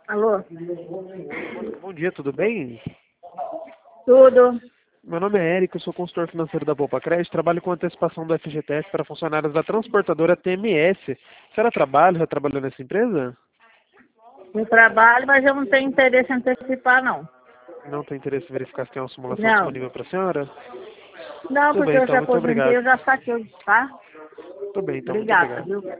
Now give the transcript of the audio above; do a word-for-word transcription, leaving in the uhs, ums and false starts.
Alô? Bom dia, tudo bem? Tudo. Meu nome é Érico, eu sou consultor financeiro da Poupa Crédito, trabalho com antecipação do F G T S para funcionários da transportadora T M S. A senhora trabalha, já trabalhou nessa empresa? Eu trabalho, mas eu não tenho interesse em antecipar, não. Não tem interesse em verificar se tem uma simulação Não. disponível para a senhora? Não, Tudo porque bem, eu então, já muito aposentei, obrigado. eu já saquei, tá? Tudo bem, então, muito Obrigada, obrigado. viu?